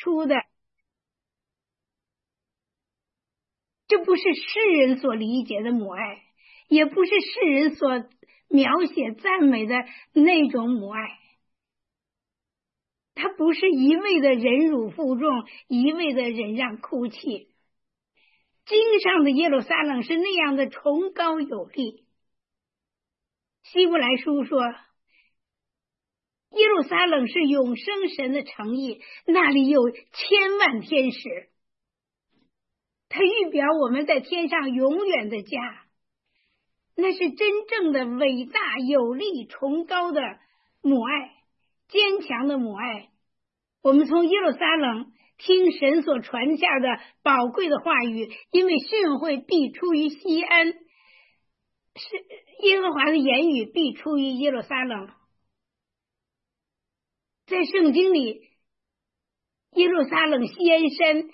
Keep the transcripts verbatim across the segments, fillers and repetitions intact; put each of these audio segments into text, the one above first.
出的，这不是世人所理解的母爱，也不是世人所描写赞美的那种母爱。他不是一味的忍辱负重，一味的忍让哭泣。经上的耶路撒冷是那样的崇高有力。希伯来书说，耶路撒冷是永生神的城邑，那里有千万天使。他预表我们在天上永远的家，那是真正的伟大有力崇高的母爱，坚强的母爱。我们从耶路撒冷听神所传下的宝贵的话语，因为训诲必出于西安，是耶和华的言语必出于耶路撒冷。在圣经里，耶路撒冷锡安山，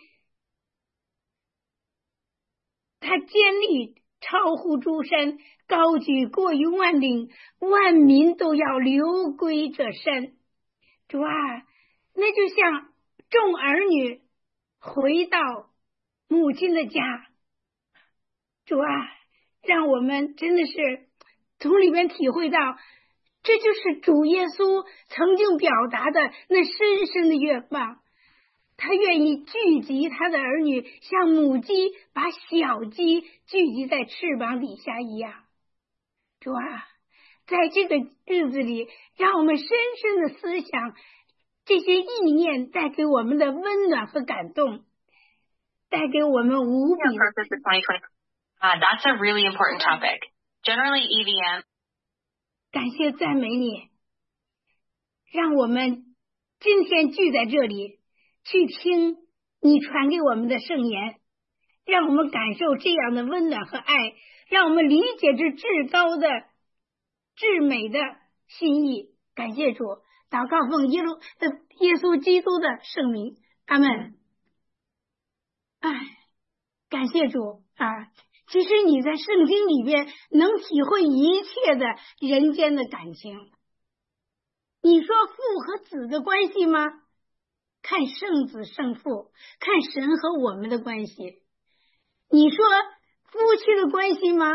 它坚立超乎诸山，高举过于万岭，万民都要流归这山。主啊，那就像众儿女回到母亲的家。主啊，让我们真的是从里面体会到，这就是主耶稣曾经表达的那深深的愿望。他愿意聚集他的儿女，像母鸡把小鸡聚集在翅膀底下一样。主啊，在这个日子里，让我们深深的思想这些意念带给我们的温暖和感动，带给我们无比的。 Uh, that's a really important topic. Generally, E V M. 感谢赞美你，让我们今天聚在这里，去听你传给我们的圣言，让我们感受这样的温暖和爱，让我们理解这至高的、至美的心意。感谢主，祷告奉耶路呃耶稣基督的圣名，阿们。哎，感谢主啊！其实你在圣经里边能体会一切的人间的感情。你说父和子的关系吗？看圣子圣父，看神和我们的关系。你说夫妻的关系吗？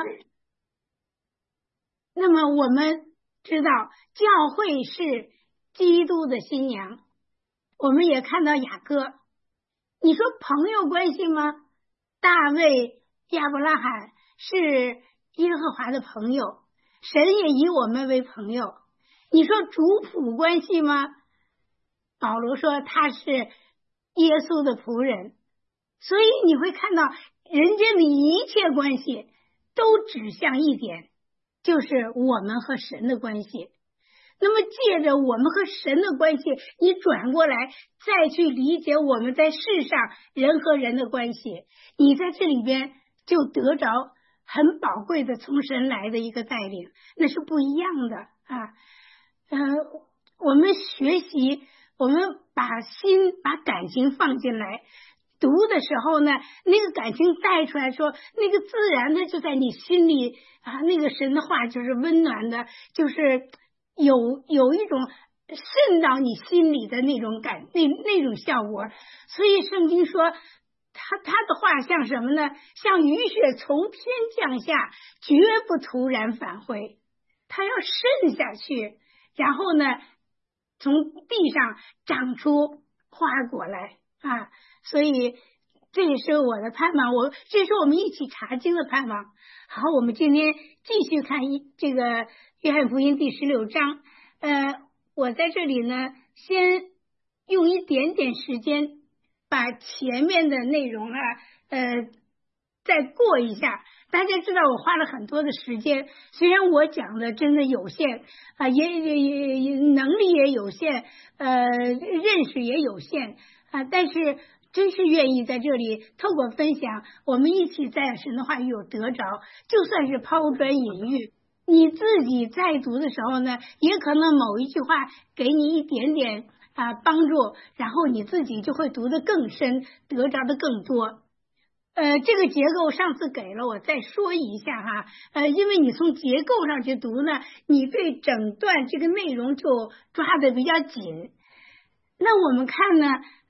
那么我们知道教会是基督的新娘，我们也看到雅各。你说朋友关系吗？大卫、亚伯拉罕是耶和华的朋友，神也以我们为朋友。你说主仆关系吗？保罗说他是耶稣的仆人。所以你会看到人间的一切关系都指向一点，就是我们和神的关系。那么借着我们和神的关系，你转过来再去理解我们在世上人和人的关系，你在这里边就得着很宝贵的从神来的一个带领，那是不一样的啊。呃，我们学习，我们把心把感情放进来读的时候呢，那个感情带出来说，那个自然的就在你心里啊，那个神的话就是温暖的，就是有有一种渗到你心里的那种感那那种效果。所以圣经说他他的话像什么呢？像雨雪从天降下，绝不突然返回，他要渗下去，然后呢从地上长出花果来啊。所以这也是我的盼望，我这是我们一起查经的盼望。好，我们今天继续看一这个约翰福音第十六章。呃，我在这里呢，先用一点点时间把前面的内容啊，呃，再过一下。大家知道我花了很多的时间，虽然我讲的真的有限啊、呃，也也也能力也有限，呃，认识也有限啊、呃，但是真是愿意在这里透过分享，我们一起在神的话语有得着，就算是抛砖引玉。你自己在读的时候呢，也可能某一句话给你一点点啊、呃、帮助，然后你自己就会读得更深，得着的更多。呃，这个结构上次给了，我再说一下哈。呃，因为你从结构上去读呢，你对整段这个内容就抓得比较紧。那我们看呢，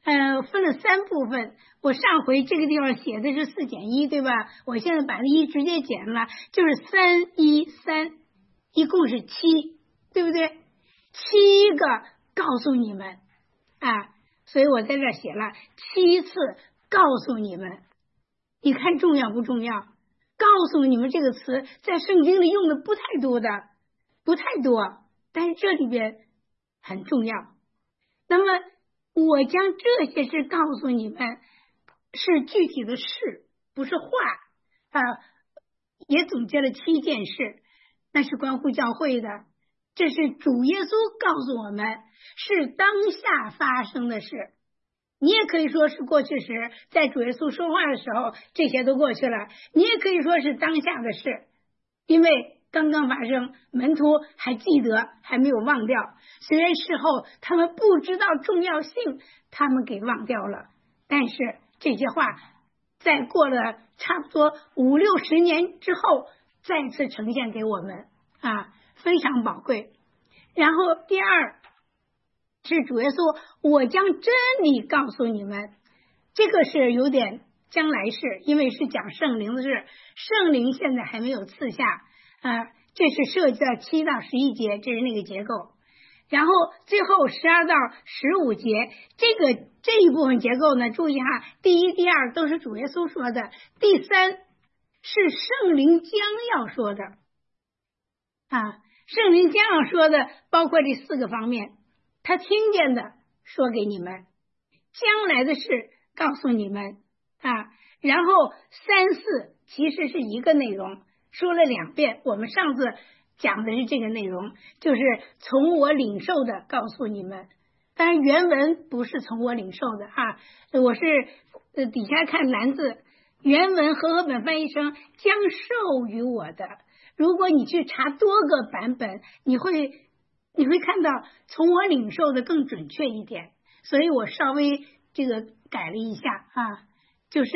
呃，分了三部分。我上回这个地方写的是四减一，对吧？我现在把那一直接减了，就是三一三，一共是七，对不对？七个告诉你们啊，所以我在这儿写了七次告诉你们。你看重要不重要？告诉你们这个词在圣经里用的不太多的，不太多，但是这里边很重要。那么我将这些事告诉你们，是具体的事，不是话啊。也总结了七件事，那是关乎教会的，这是主耶稣告诉我们，是当下发生的事。你也可以说是过去时，在主耶稣说话的时候，这些都过去了。你也可以说是当下的事，因为刚刚发生，门徒还记得，还没有忘掉。虽然事后他们不知道重要性，他们给忘掉了，但是这些话在过了差不多五六十年之后，再次呈现给我们啊，非常宝贵。然后第二是主耶稣，我将真理告诉你们，这个是有点将来式，因为是讲圣灵的事，圣灵现在还没有赐下啊，这是涉及到七到十一节，这是那个结构。然后最后十二到十五节，这个这一部分结构呢，注意哈，第一、第二都是主耶稣说的，第三是圣灵将要说的啊，圣灵将要说的包括这四个方面。他听见的说给你们，将来的事告诉你们啊。然后三四其实是一个内容，说了两遍。我们上次讲的是这个内容，就是从我领受的告诉你们。当然原文不是从我领受的啊，我是呃底下看蓝字，原文和合本翻译成将授予我的。如果你去查多个版本，你会你会看到从我领受的更准确一点，所以我稍微这个改了一下啊，就是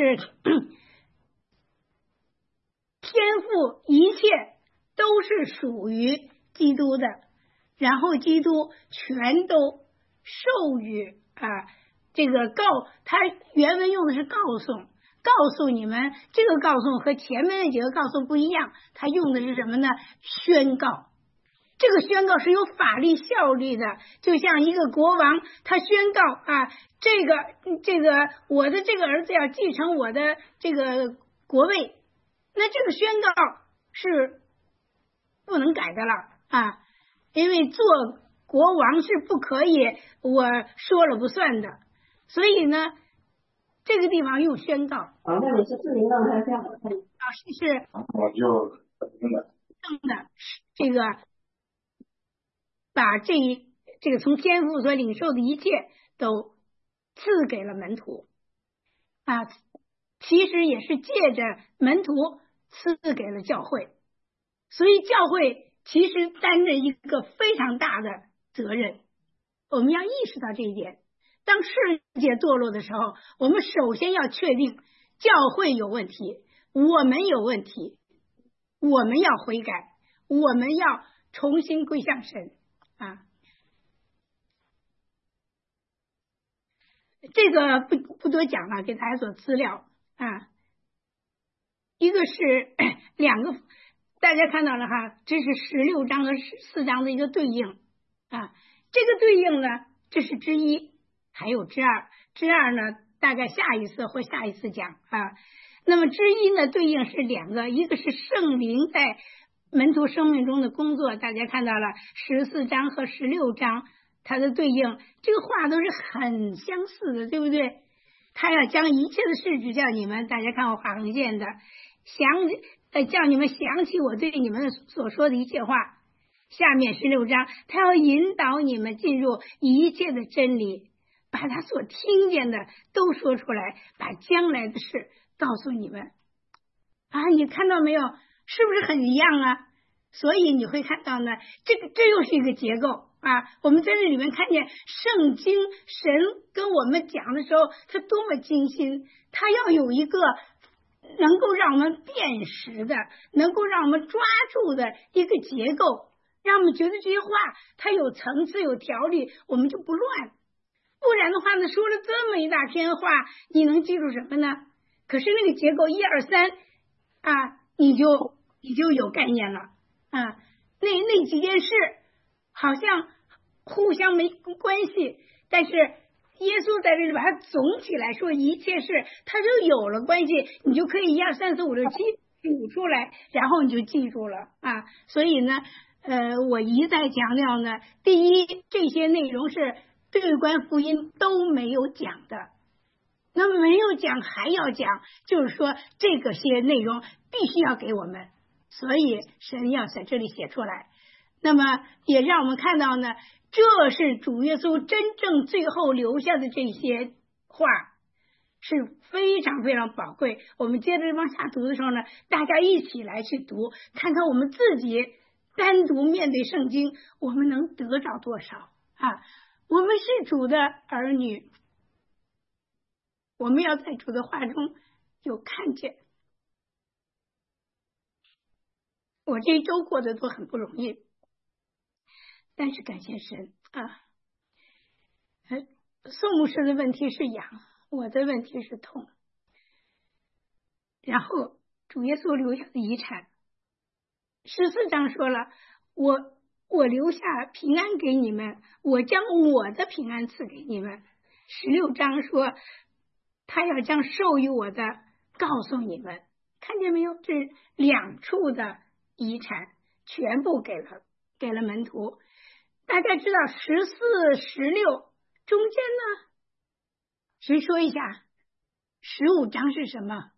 天父一切都是属于基督的，然后基督全都授予啊，这个告，他原文用的是告诉，告诉你们，这个告诉和前面那几个告诉不一样，他用的是什么呢？宣告。这个宣告是有法律效力的，就像一个国王他宣告啊，这个这个我的这个儿子要继承我的这个国位，那这个宣告是不能改的了啊，因为做国王是不可以我说了不算的，所以呢这个地方用宣告。 啊，那你是自灵让还是这样的？ 啊，是是我就真的正的这个。把这一这个从天父所领受的一切都赐给了门徒啊，其实也是借着门徒赐给了教会，所以教会其实担着一个非常大的责任，我们要意识到这一点。当世界堕落的时候，我们首先要确定教会有问题，我们有问题，我们要悔改，我们要重新归向神啊，这个不不多讲了，给大家做资料啊。一个是两个，大家看到了哈，这是十六章和十四章的一个对应啊。这个对应呢，这是之一，还有之二，之二呢，大概下一次或下一次讲啊。那么之一呢，对应是两个，一个是圣灵在门徒生命中的工作，大家看到了十四章和十六章，它的对应，这个话都是很相似的，对不对？他要将一切的事指教你们，大家看我画横线的，想呃叫你们想起我对你们所说的一切话。下面十六章，他要引导你们进入一切的真理，把他所听见的都说出来，把将来的事告诉你们啊！你看到没有？是不是很一样啊？所以你会看到呢，这个这又是一个结构啊。我们在这里面看见圣经神跟我们讲的时候，他多么精心，他要有一个能够让我们辨识的，能够让我们抓住的一个结构，让我们觉得这些话它有层次有条理，我们就不乱。 不然的话呢，说了这么一大篇话，你能记住什么呢？可是那个结构一二三啊，你就你就有概念了啊。那那几件事好像互相没关系，但是耶稣在这里把它总起来说一切事，它就有了关系，你就可以一二三四五六七数出来，然后你就记住了啊。所以呢，呃，我一再强调呢，第一，这些内容是对观福音都没有讲的，那么没有讲还要讲，就是说这个些内容必须要给我们，所以神要在这里写出来。那么也让我们看到呢，这是主耶稣真正最后留下的这些话是非常非常宝贵。我们接着往下读的时候呢，大家一起来去读，看看我们自己单独面对圣经，我们能得着多少啊？我们是主的儿女，我们要在主的话中有看见。我这一周过得都很不容易，但是感谢神啊。呃，宋牧师的问题是痒，我的问题是痛。然后主耶稣留下的遗产，十四章说了，我我留下平安给你们，我将我的平安赐给你们。十六章说，他要将授予我的告诉你们。看见没有？这两处的遗产全部给了给了门徒。大家知道十四、十六中间呢，谁说一下？十五章是什么？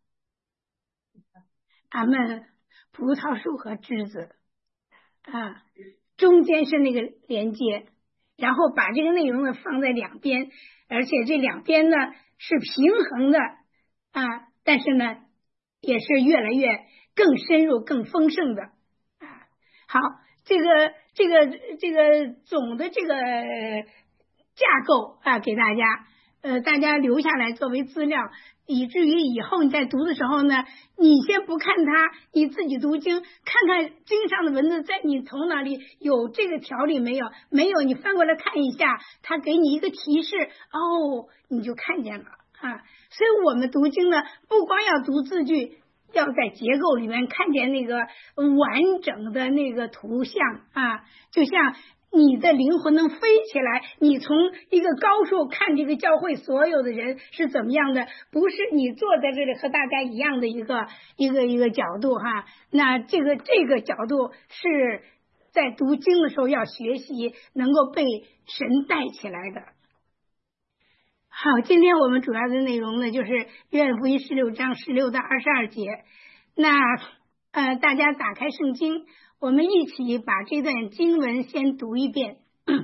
俺们葡萄树和枝子啊，中间是那个连接，然后把这个内容呢放在两边，而且这两边呢是平衡的啊，但是呢也是越来越更深入、更丰盛的啊。好，这个这个这个总的这个架构啊，给大家呃大家留下来作为资料，以至于以后你在读的时候呢，你先不看它，你自己读经，看看经上的文字在你头脑里有这个条理没有？没有，你翻过来看一下，它给你一个提示，哦，你就看见了啊。所以我们读经呢，不光要读字句，要在结构里面看见那个完整的那个图像啊，就像你的灵魂能飞起来，你从一个高处看这个教会所有的人是怎么样的，不是你坐在这里和大家一样的一个一个一个角度哈。那这个这个角度是在读经的时候要学习，能够被神带起来的。好，今天我们主要的内容呢，就是约翰福音十六章十六到二十二节。那呃，大家打开圣经，我们一起把这段经文先读一遍。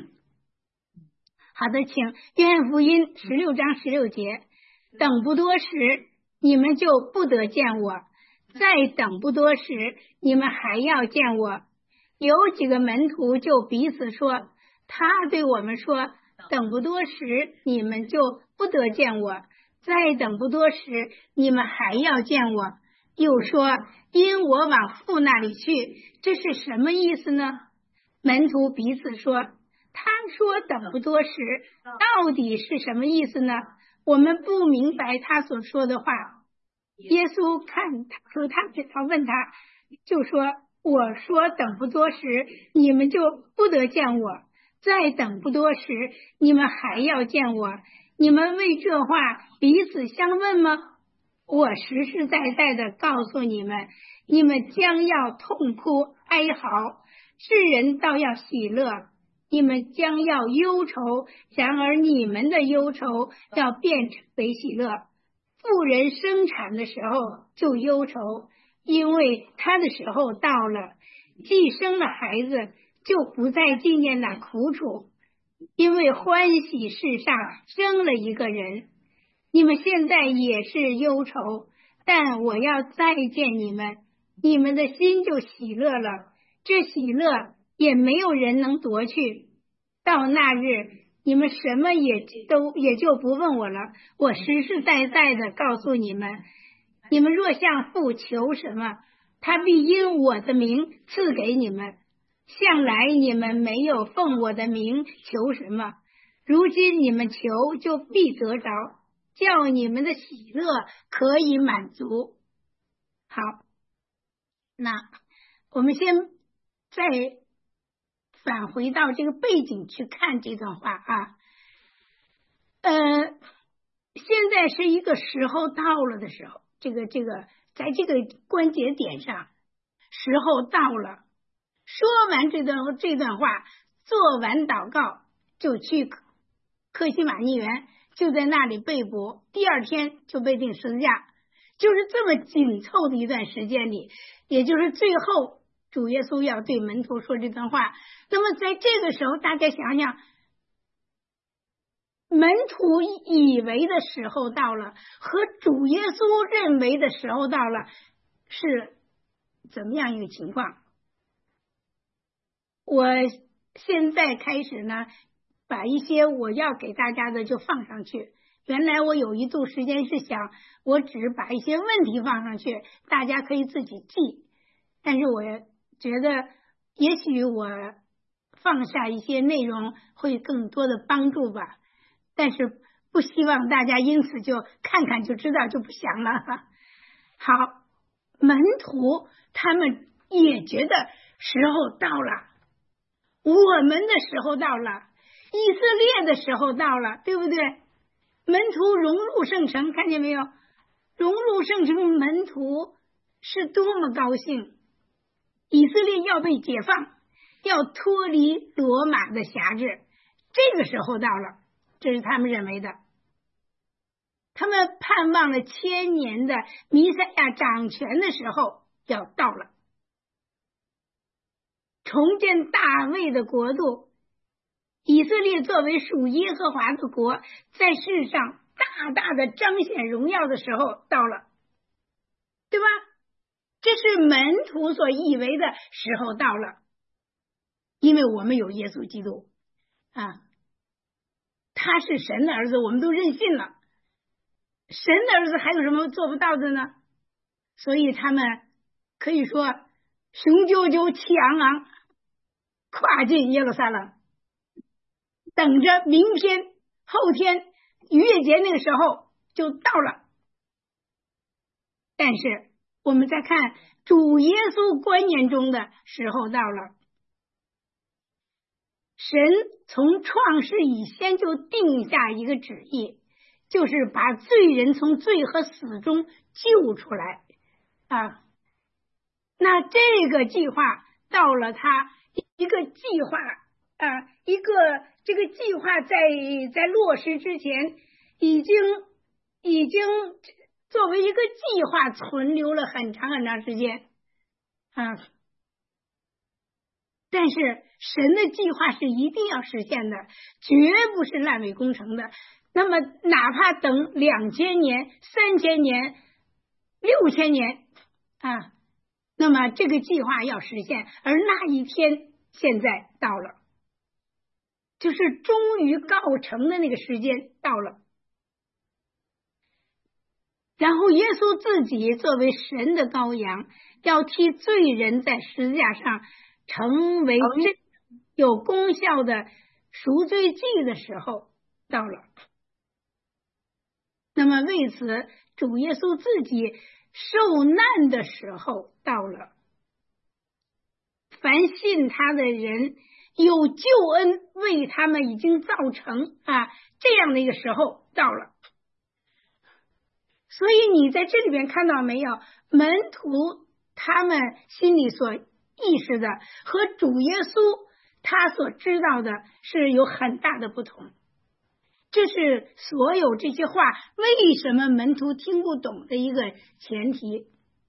好的，请约翰福音十六章十六节，等不多时，你们就不得见我；再等不多时，你们还要见我。有几个门徒就彼此说，他对我们说，等不多时，你们就不得见我；再等不多时，你们还要见我。又说，因我往父那里去，这是什么意思呢？门徒彼此说，他说等不多时，到底是什么意思呢？我们不明白他所说的话。耶稣看他说他他问他，就说，我说等不多时，你们就不得见我；再等不多时，你们还要见我。你们为这话彼此相问吗？我实实在在的告诉你们，你们将要痛哭哀嚎，世人倒要喜乐；你们将要忧愁，然而你们的忧愁要变成为喜乐。妇人生产的时候就忧愁，因为她的时候到了，既生了孩子，就不再纪念那苦楚，因为欢喜世上生了一个人。你们现在也是忧愁，但我要再见你们，你们的心就喜乐了，这喜乐也没有人能夺去。到那日，你们什么也都也就不问我了。我实实在在的告诉你们，你们若向父求什么，他必因我的名赐给你们。向来你们没有奉我的名求什么， 如今你们求，就必得着，叫你们的喜乐可以满足。好，那我们先再返回到这个背景去看这段话啊。呃，现在是一个时候到了的时候，这个这个在这个关节点上，时候到了。说完这段这段话，做完祷告，就去客西马尼园，就在那里被捕，第二天就被钉十字架。就是这么紧凑的一段时间里，也就是最后主耶稣要对门徒说这段话。那么在这个时候，大家想想，门徒以为的时候到了，和主耶稣认为的时候到了，是怎么样一个情况？我现在开始呢，把一些我要给大家的就放上去。原来我有一度时间是想，我只把一些问题放上去，大家可以自己记。但是我觉得，也许我放下一些内容会更多的帮助吧。但是不希望大家因此就看看就知道就不想了。好，门徒他们也觉得时候到了，我们的时候到了，以色列的时候到了，对不对？门徒融入圣城，看见没有？融入圣城，门徒是多么高兴！以色列要被解放，要脱离罗马的辖制，这个时候到了，这是他们认为的。他们盼望了千年的弥赛亚掌权的时候要到了，重建大卫的国度，以色列作为属耶和华的国，在世上大大的彰显荣耀的时候到了，对吧？这是门徒所以为的时候到了，因为我们有耶稣基督啊，他是神的儿子，我们都认信了。神的儿子还有什么做不到的呢？所以他们可以说雄赳赳气昂昂跨进耶路撒冷，等着明天后天逾越节那个时候就到了。但是我们再看主耶稣观念中的时候到了，神从创世以先就定下一个旨意，就是把罪人从罪和死中救出来啊。那这个计划到了他一个计划啊，一个这个计划在在落实之前，已经已经作为一个计划存留了很长很长时间啊。但是神的计划是一定要实现的，绝不是烂尾工程的。那么哪怕等两千年、三千年、六千年啊，那么这个计划要实现，而那一天现在到了，就是终于告成的那个时间到了。然后耶稣自己作为神的羔羊，要替罪人在十字架上成为真有功效的赎罪祭的时候到了。那么为此，主耶稣自己受难的时候到了。凡信他的人有救恩为他们已经造成啊，这样的一个时候到了。所以你在这里边看到没有，门徒他们心里所意识的和主耶稣他所知道的是有很大的不同。这是所有这些话为什么门徒听不懂的一个前提。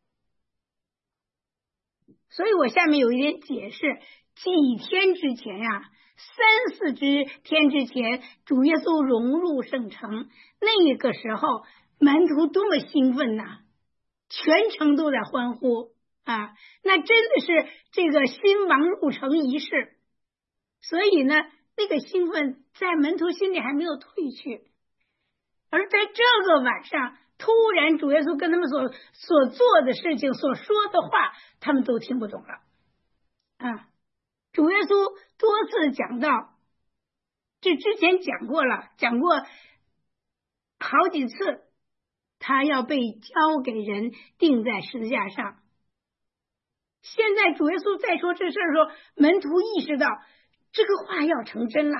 所以我下面有一点解释，几天之前呀、啊，三四之天之前，主耶稣融入圣城，那个时候门徒多么兴奋呐、啊，全城都在欢呼啊！那真的是这个新王入城仪式，所以呢，那个兴奋在门徒心里还没有退去。而在这个晚上，突然主耶稣跟他们所所做的事情、所说的话，他们都听不懂了啊！主耶稣多次讲到， 这之前讲过了，讲过好几次，他要被交给人钉在十字架上。现在主耶稣再说这事儿的时候，门徒意识到这个话要成真了，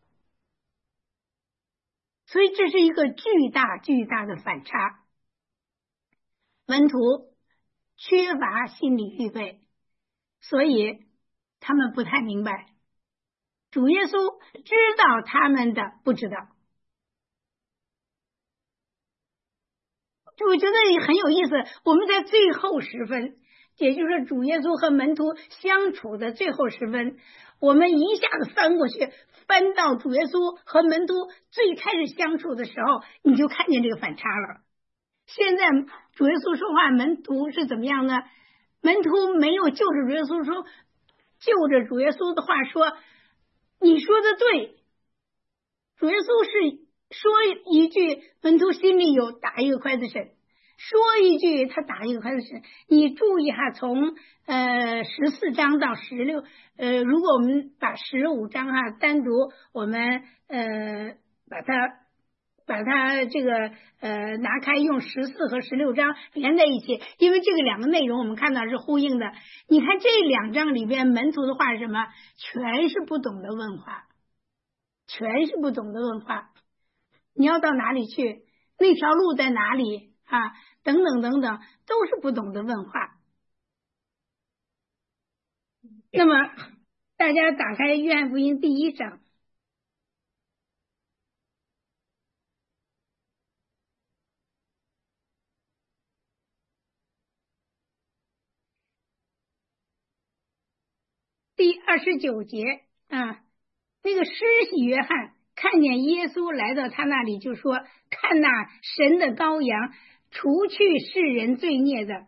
所以这是一个巨大巨大的反差。门徒缺乏心理预备，所以他们不太明白主耶稣知道他们的不知道。我觉得很有意思，我们在最后时分，也就是说主耶稣和门徒相处的最后时分，我们一下子翻过去，翻到主耶稣和门徒最开始相处的时候，你就看见这个反差了。现在主耶稣说话，门徒是怎么样呢？门徒没有就着主耶稣说，就着主耶稣的话说，你说的对。主耶稣是说一句，门徒心里有打一个筷子神，说一句他打一个筷子神。你注意哈，从呃十四章到十六，呃，如果我们把十五章哈单独我们呃把它把它这个呃拿开，用十四和十六章连在一起，因为这个两个内容我们看到是呼应的。你看这两章里边门徒的话是什么？全是不懂的问话，全是不懂的问话。你要到哪里去？那条路在哪里啊？等等等等，都是不懂的问话。那么大家打开约翰福音第一章，第二十九节啊，那个施洗约翰看见耶稣来到他那里，就说：看那神的羔羊，除去世人罪孽的。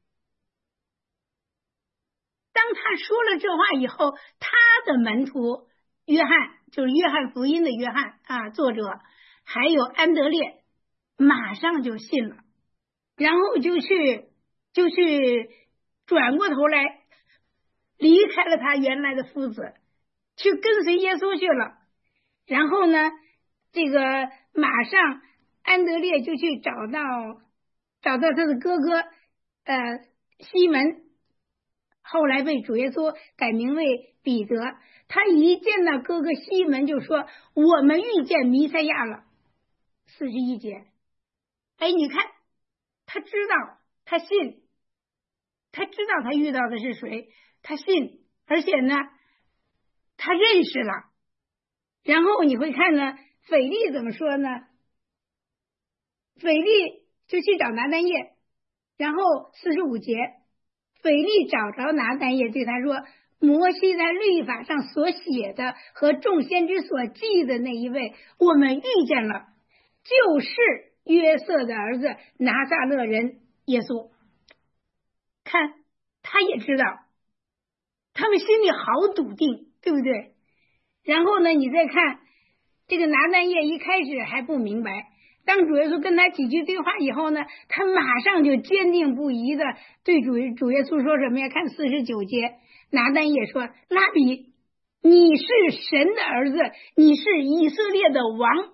当他说了这话以后，他的门徒约翰，就是约翰福音的约翰啊，作者还有安德烈，马上就信了，然后就去就去转过头来离开了他原来的夫子，去跟随耶稣去了。然后呢，这个马上安德烈就去找到找到他的哥哥呃西门，后来被主耶稣改名为彼得。他一见到哥哥西门就说：我们遇见弥赛亚了。四十一节，哎，你看他知道，他信，他知道他遇到的是谁，他信，而且呢他认识了。然后你会看呢，腓力怎么说呢？腓力就去找拿单业，然后四十五节，腓力找着拿单业，对他说：摩西在律法上所写的和众先知所记的那一位，我们遇见了，就是约瑟的儿子拿撒勒人耶稣。看，他也知道，他们心里好笃定，对不对？然后呢，你再看这个拿单业一开始还不明白，当主耶稣跟他几句对话以后呢，他马上就坚定不移的对主主耶稣说什么呀？看四十九节，拿单业说：拉比，你是神的儿子，你是以色列的王。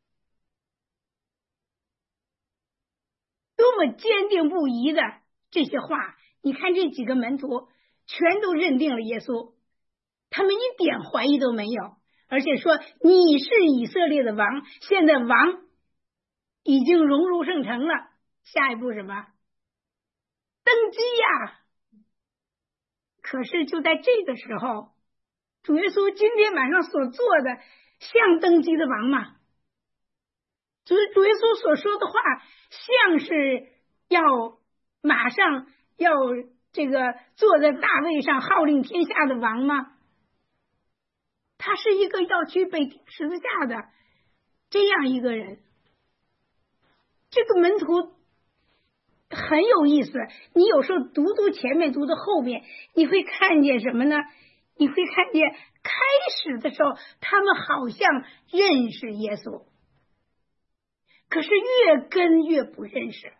多么坚定不移的这些话，你看这几个门徒全都认定了耶稣，他们一点怀疑都没有，而且说你是以色列的王，现在王已经融入圣城了，下一步什么？登基呀！可是就在这个时候，主耶稣今天晚上所做的像登基的王吗？主主耶稣所说的话像是要马上要这个坐在大位上号令天下的王吗？他是一个要去被十字架的这样一个人。这个门徒很有意思，你有时候读读前面读到后面，你会看见什么呢？你会看见开始的时候他们好像认识耶稣，可是越跟越不认识，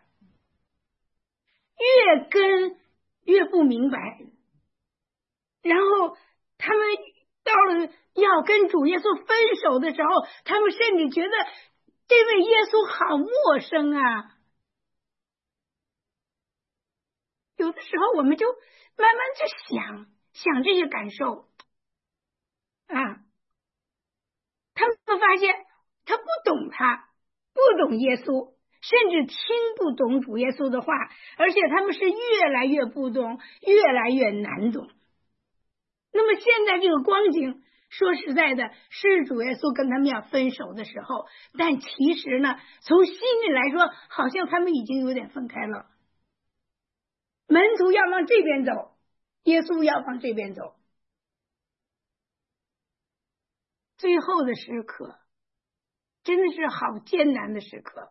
越跟越不明白，然后他们到了要跟主耶稣分手的时候，他们甚至觉得这位耶稣好陌生啊。有的时候我们就慢慢去想想这些感受啊，他们发现他不懂他，不懂耶稣，甚至听不懂主耶稣的话，而且他们是越来越不懂，越来越难懂。那么现在这个光景，说实在的，是主耶稣跟他们要分手的时候，但其实呢，从心里来说，好像他们已经有点分开了。门徒要往这边走，耶稣要往这边走。最后的时刻真的是好艰难的时刻，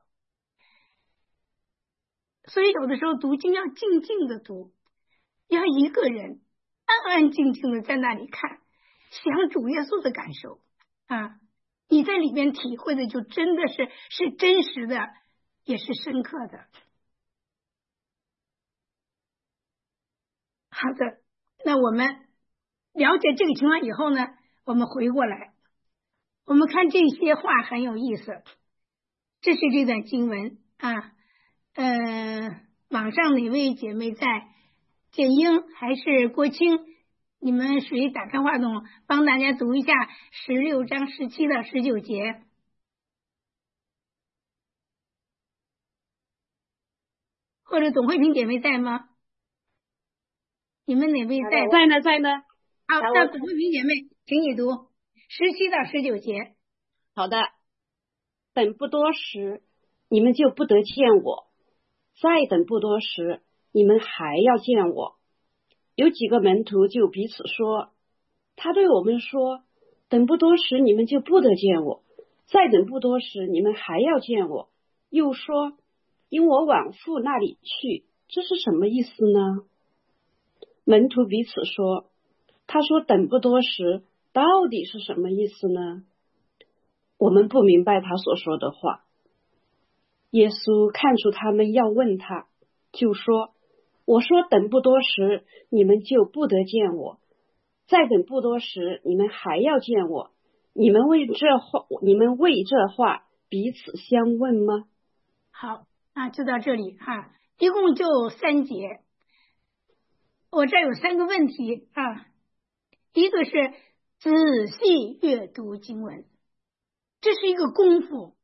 所以有的时候读经要静静的读，要一个人安安静静的在那里看，想主耶稣的感受啊，你在里面体会的就真的是是真实的，也是深刻的。好的，那我们了解这个情况以后呢，我们回过来，我们看这些话很有意思。这是这段经文啊，呃，网上哪位姐妹在？建英还是郭青？你们谁打开话筒帮大家读一下十六章十七到十九节？或者董慧萍姐妹在吗？你们哪位在？ 在呢，在呢。 好，那董慧萍姐妹，请你读十七到十九节。 好的。等不多时，你们就不得见我；再等不多时，你们还要见我。有几个门徒就彼此说，他对我们说，等不多时，你们就不得见我；再等不多时，你们还要见我。又说，因我往父那里去，这是什么意思呢？门徒彼此说，他说等不多时，到底是什么意思呢？我们不明白他所说的话。耶稣看出他们要问他，就说，我说等不多时，你们就不得见我；再等不多时，你们还要见我。你们为这话，你们为这话彼此相问吗？ 好啊，就到这里哈、啊，一共就三节。我这有三个问题啊，一个是仔细阅读经文，这是一个功夫，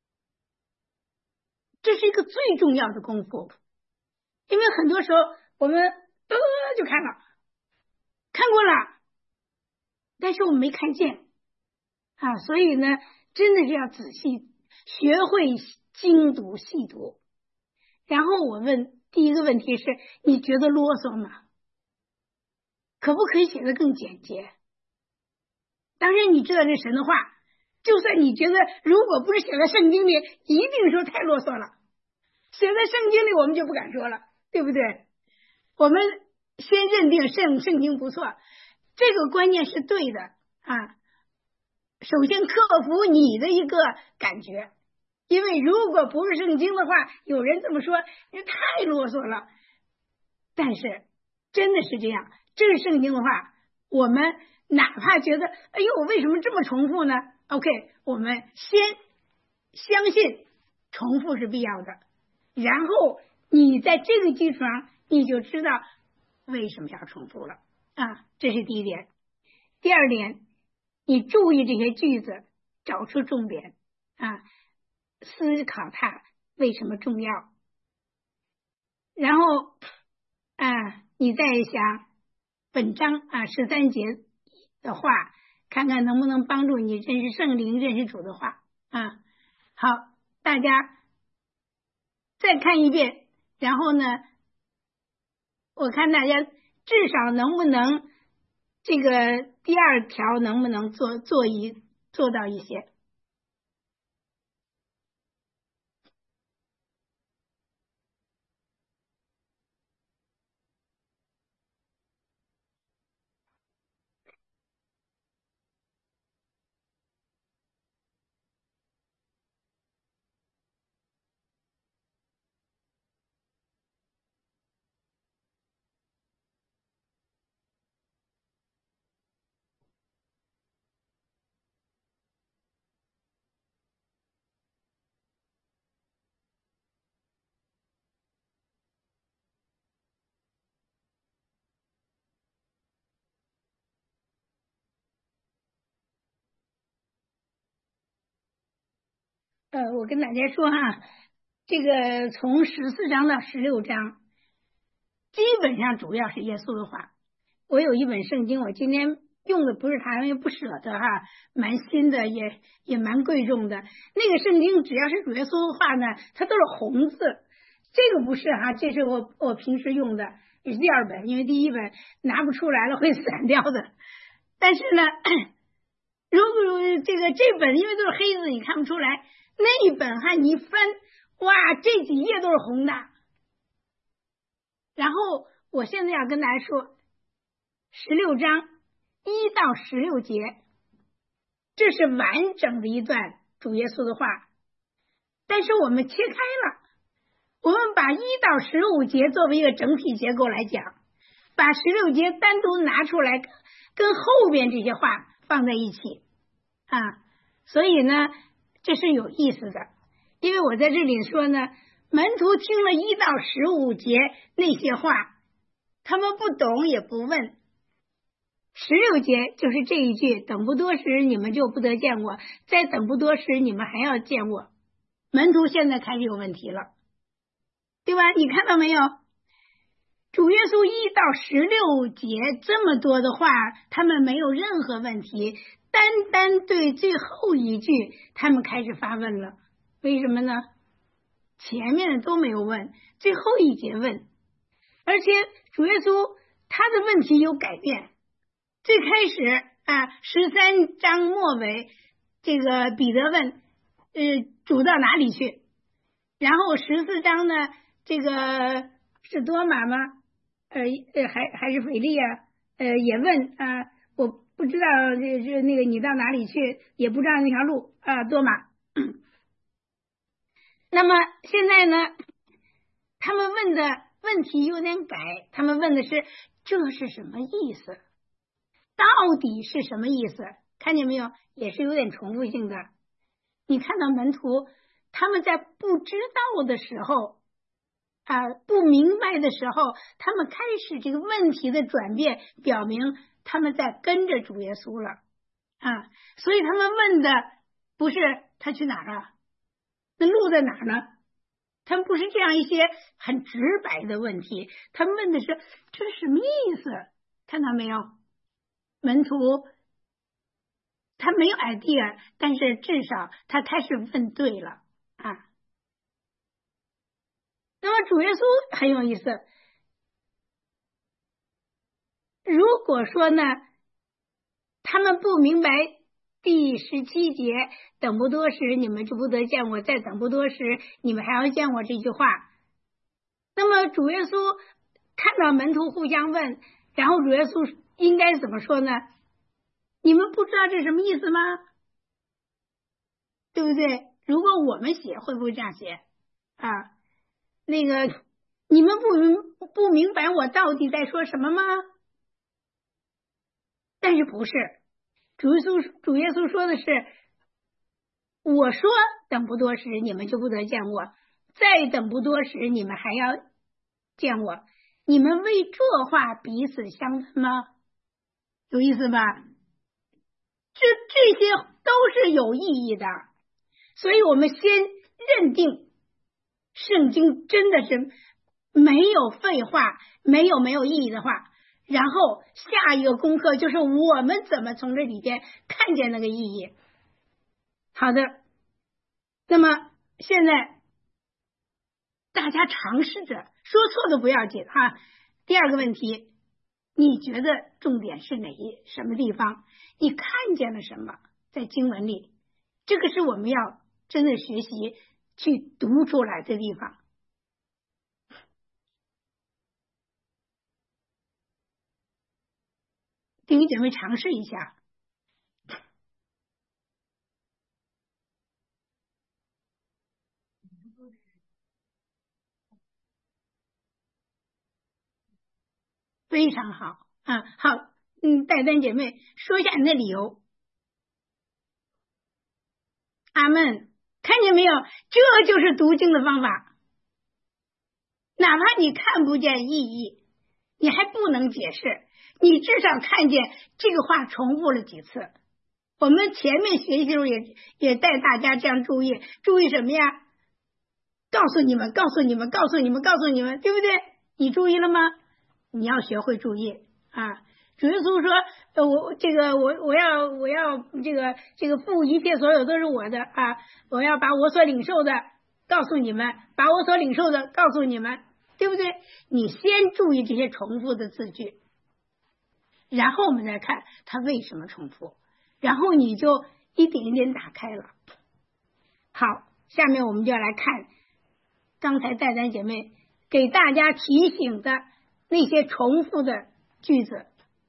这是一个最重要的功夫，因为很多时候我们呃就看了，看过了，但是我们没看见啊，所以呢，真的是要仔细学会精读细读。然后我问第一个问题是，你觉得啰嗦吗？可不可以写得更简洁？当然你知道这神的话，就算你觉得如果不是写在圣经里，一定说太啰嗦了，写在圣经里我们就不敢说了，对不对？我们先认定圣圣经不错，这个观念是对的啊。首先克服你的一个感觉，因为如果不是圣经的话，有人这么说你太啰嗦了，但是真的是这样，这是圣经的话，我们哪怕觉得哎呦为什么这么重复呢？ OK， 我们先相信重复是必要的，然后你在这个基础上你就知道为什么要重复了啊，这是第一点。第二点，你注意这些句子，找出重点啊，思考它为什么重要，然后啊，你再想本章啊十三节的话，看看能不能帮助你认识圣灵，认识主的话啊。好，大家再看一遍，然后呢，我看大家至少能不能这个第二条能不能做做一做到一些。 呃，我跟大家说哈，这个从十四章到十六章，基本上主要是耶稣的话。我有一本圣经，我今天用的不是它，因为不舍得哈，蛮新的，也也蛮贵重的。那个圣经只要是主耶稣的话呢，它都是红字。这个不是哈，这是我我平时用的，也是第二本，因为第一本拿不出来了会散掉的。但是呢，如果这个这本因为都是黑字，你看不出来，那一本哈，你一翻，哇，这几页都是红的。然后我现在要跟大家说，十六章一到十六节，这是完整的一段主耶稣的话，但是我们切开了，我们把一到十五节作为一个整体结构来讲，把十六节单独拿出来跟后边这些话放在一起啊，所以呢这是有意思的。因为我在这里说呢，门徒听了一到十五节那些话，他们不懂也不问。十六节就是这一句，等不多时你们就不得见我，再等不多时你们还要见我。门徒现在开始有问题了，对吧？你看到没有？主耶稣一到十六节这么多的话，他们没有任何问题，单单对最后一句他们开始发问了。为什么呢？前面的都没有问，最后一节问，而且主耶稣他的问题有改变。最开始啊，十三章末尾，这个彼得问，呃，主到哪里去？然后十四章呢，这个是多马吗？呃呃，还还是腓力啊？呃，也问啊，我不知道这这那个你到哪里去，也不知道那条路啊，多马。那么现在呢，他们问的问题有点改，他们问的是这是什么意思？到底是什么意思？看见没有？也是有点重复性的。你看到门徒他们在不知道的时候啊，不明白的时候，他们开始这个问题的转变，表明他们在跟着主耶稣了啊。所以他们问的不是他去哪儿啊，那路在哪儿呢？他们不是这样一些很直白的问题，他们问的是这是什么意思？看到没有？门徒他没有 idea， 但是至少他开始问对了啊。那么主耶稣很有意思，如果说呢他们不明白第十七节等不多时你们就不得见我，再等不多时你们还要见我这句话，那么主耶稣看到门徒互相问，然后主耶稣应该怎么说呢？你们不知道这是什么意思吗？对不对？如果我们写会不会这样写啊？那个你们不明不明白我到底在说什么吗？但是不是，主耶稣主耶稣说的是，我说等不多时你们就不得见我，再等不多时你们还要见我，你们为这话彼此相问吗？有意思吧？这这些都是有意义的，所以我们先认定圣经真的是没有废话，没有没有意义的话，然后下一个功课就是我们怎么从这里边看见那个意义。好的，那么现在大家尝试着说错的不要紧哈。第二个问题，你觉得重点是哪一什么地方？你看见了什么在经文里？这个是我们要真的学习去读出来的地方。弟兄姐妹尝试一下。非常好啊，好，嗯，戴丹姐妹说一下你的理由。阿们，看见没有？这就是读经的方法。哪怕你看不见意义，你还不能解释，你至少看见这个话重复了几次， 我们前面学习的时候也也带大家这样注意，注意什么呀？告诉你们，告诉你们，告诉你们，告诉你们，对不对？你注意了吗？你要学会注意啊！主耶稣说：“呃，我这个我我要我要这个这个父一切所有都是我的啊！我要把我所领受的告诉你们，把我所领受的告诉你们，对不对？你先注意这些重复的字句，然后我们再看它为什么重复，然后你就一点一点打开了。好，下面我们就要来看刚才戴丹姐妹给大家提醒的那些重复的句子。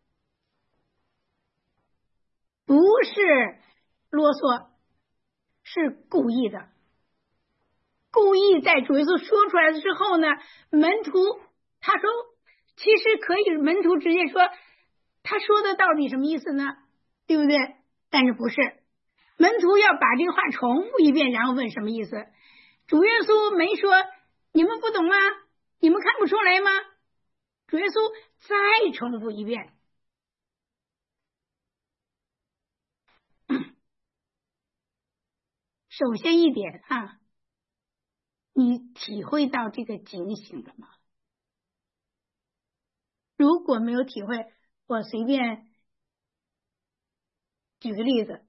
不是啰嗦，是故意的。故意在主耶稣说出来之后呢，门徒他说其实可以门徒直接说他说的到底什么意思呢？对不对？但是不是，门徒要把这个话重复一遍，然后问什么意思。主耶稣没说你们不懂吗？你们看不出来吗？主耶稣再重复一遍。首先一点啊，你体会到这个警醒了吗？如果没有体会，我随便举个例子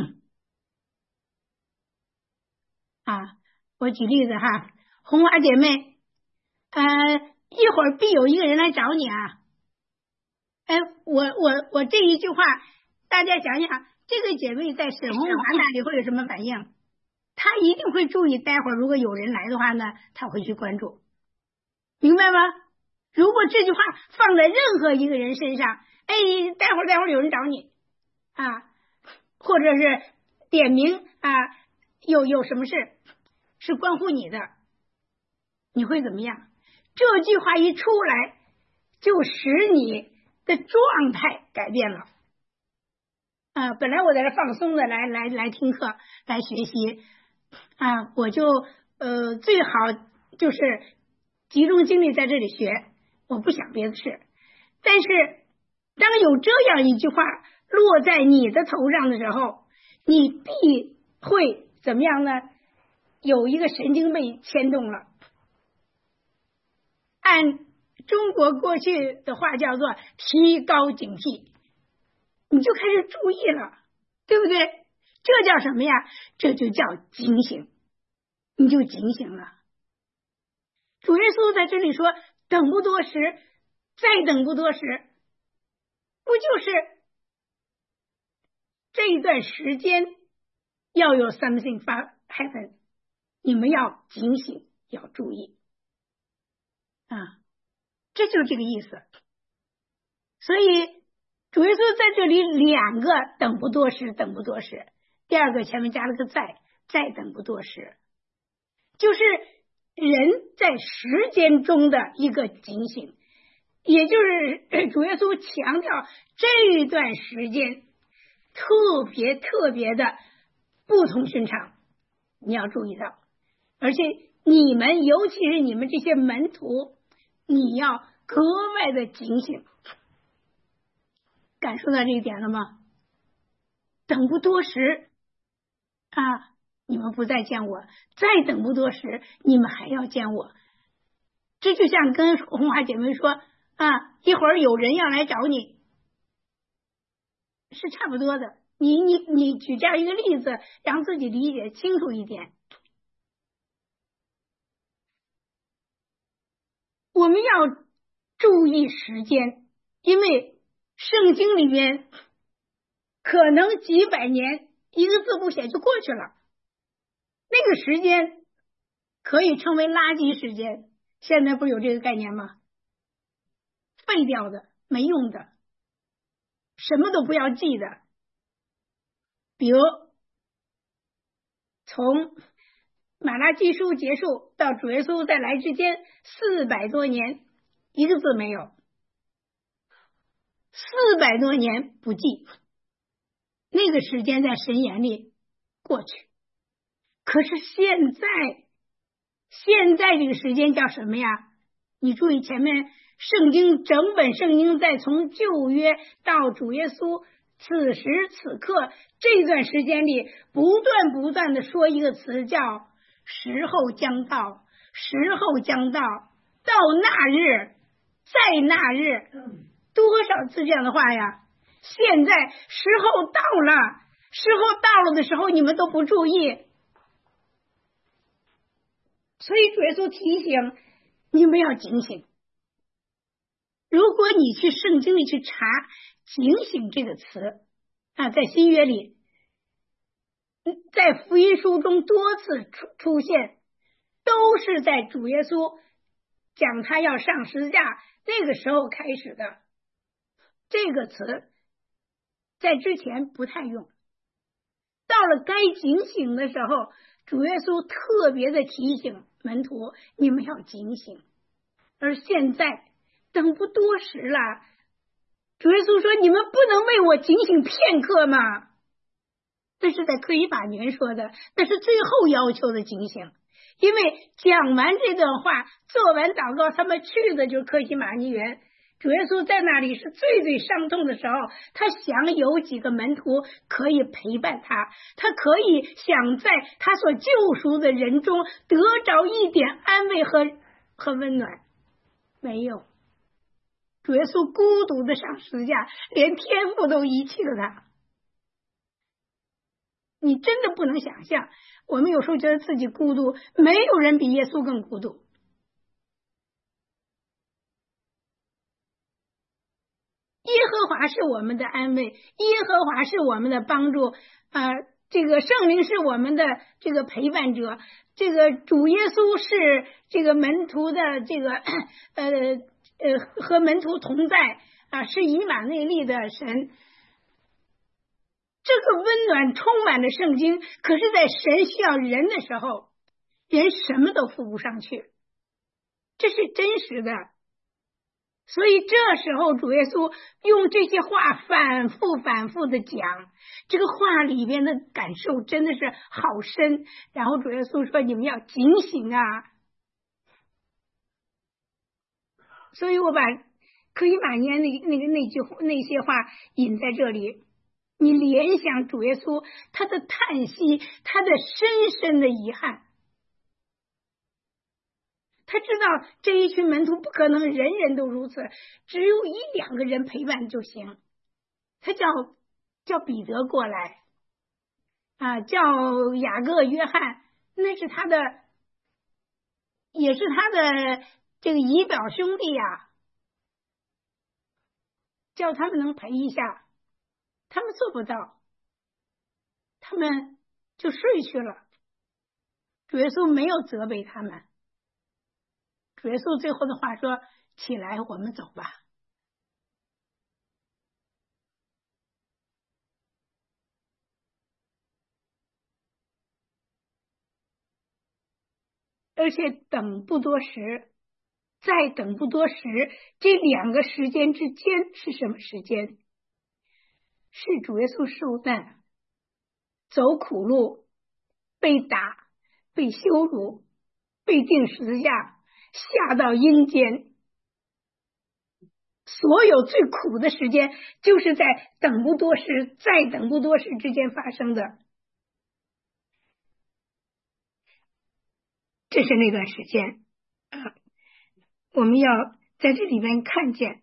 啊，我举例子哈，红花姐妹，呃，一会儿必有一个人来找你啊，哎，我我我这一句话，大家想想，这个姐妹在沈红华那里会有什么反应？她一定会注意，待会儿如果有人来的话呢，她会去关注，明白吗？如果这句话放在任何一个人身上，哎，待会儿待会儿有人找你啊，或者是点名啊，有有什么事是关乎你的，你会怎么样？这句话一出来，就使你的状态改变了啊！本来我在这放松的来来来听课来学习啊，我就呃最好就是集中精力在这里学，我不想别的事。但是当有这样一句话落在你的头上的时候，你必会怎么样呢？有一个神经被牵动了。按中国过去的话叫做提高警惕，你就开始注意了，对不对？这叫什么呀？这就叫警醒，你就警醒了。主耶稣在这里说等不多时，再等不多时，不就是这一段时间要有 something happen， 你们要警醒，要注意啊，这就是这个意思。所以主耶稣在这里两个等不多时，等不多时，第二个前面加了个再，再等不多时，就是人在时间中的一个警醒，也就是主耶稣强调这一段时间特别特别的不同寻常，你要注意到，而且你们尤其是你们这些门徒，你要格外的警醒。感受到这一点了吗？等不多时啊，你们不再见我，再等不多时，你们还要见我。这就像跟红花姐妹说啊，一会儿有人要来找你，是差不多的。你你你举这样一个例子，让自己理解清楚一点。我们要注意时间，因为圣经里面可能几百年一个字不写就过去了，那个时间可以称为垃圾时间。现在不是有这个概念吗？废掉的，没用的，什么都不要记的。比如从马拉基书结束到主耶稣再来之间四百多年，一个字没有，四百多年不记，那个时间在神眼里过去。可是现在现在这个时间叫什么呀？你注意前面圣经整本圣经在从旧约到主耶稣此时此刻这段时间里，不断不断的说一个词，叫时候将到，时候将到，到那日，在那日，多少次这样的话呀？现在时候到了，时候到了的时候，你们都不注意，所以主耶稣提醒你们要警醒。如果你去圣经里去查警醒这个词啊，在新约里，在福音书中多次出出现，都是在主耶稣讲他要上十字架那个时候开始的。这个词在之前不太用，到了该警醒的时候，主耶稣特别的提醒门徒，你们要警醒。而现在等不多时了，主耶稣说，你们不能为我警醒片刻吗？这是在可以把年说的，那是最后要求的警醒。因为讲完这段话，做完祷告，他们去的就是科西玛尼园。主耶稣在那里是最最伤痛的时候，他想有几个门徒可以陪伴他，他可以想在他所救赎的人中得着一点安慰和和温暖。没有，主耶稣孤独的上十字架，连天父都遗弃了他。你真的不能想象，我们有时候觉得自己孤独，没有人比耶稣更孤独。耶和华是我们的安慰，耶和华是我们的帮助啊、呃！这个圣灵是我们的这个陪伴者，这个主耶稣是这个门徒的这个呃呃和门徒同在啊，是以马内利的神。这个温暖充满了圣经，可是在神需要人的时候，人什么都付不上去，这是真实的。所以这时候主耶稣用这些话反复反复的讲，这个话里边的感受真的是好深。然后主耶稣说，你们要警醒啊。所以我把可以把年那那个那句那些话引在这里，你联想主耶稣他的叹息，他的深深的遗憾。他知道这一群门徒不可能人人都如此，只有一两个人陪伴就行。他叫叫彼得过来啊，叫雅各、约翰，那是他的，也是他的这个姨表兄弟呀、啊，叫他们能陪一下，他们做不到，他们就睡去了。主耶稣没有责备他们。主耶稣最后的话说，起来，我们走吧。而且等不多时，再等不多时，这两个时间之间是什么时间？是主耶稣受难，走苦路，被打，被羞辱，被钉十字架，下到阴间，所有最苦的时间就是在等不多时，再等不多时之间发生的。这是那段时间啊，我们要在这里面看见。